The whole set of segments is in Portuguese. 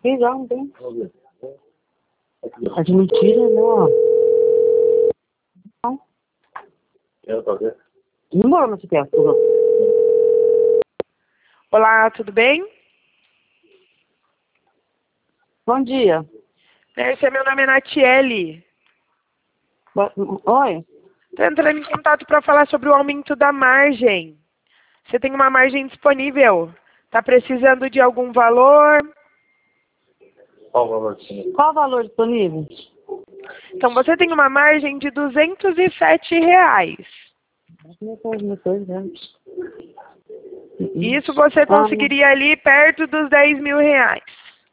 Aqui já não tem. É de mentira, não. Não. Não mora nessa criatura. Olá, tudo bem? Bom dia. Meu nome é Natiele. Oi? Estou entrando em contato para falar sobre o aumento da margem. Você tem uma margem disponível? Está precisando de algum valor? Qual o valor disponível? Então, você tem uma margem de R$ 207. Isso você conseguiria ali perto dos R$ 10.000.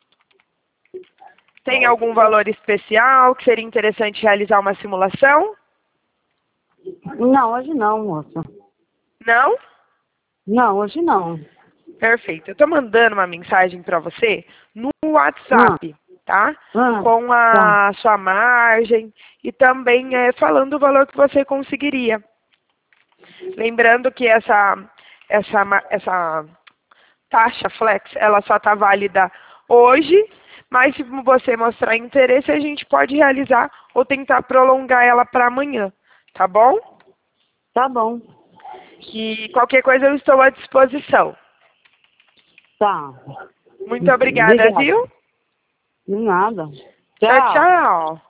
Tem algum valor especial que seria interessante realizar uma simulação? Não, hoje não, moça. Não? Não, hoje não. Perfeito. Eu estou mandando uma mensagem para você no WhatsApp, tá? Com Tá. a sua margem e também falando o valor que você conseguiria. Lembrando que essa taxa flex, ela só está válida hoje, mas se você mostrar interesse, a gente pode realizar ou tentar prolongar ela para amanhã, tá bom? Tá bom. E qualquer coisa eu estou à disposição. Tá. Muito obrigada, Obrigada. viu? De nada. Tchau, Tchau. tchau.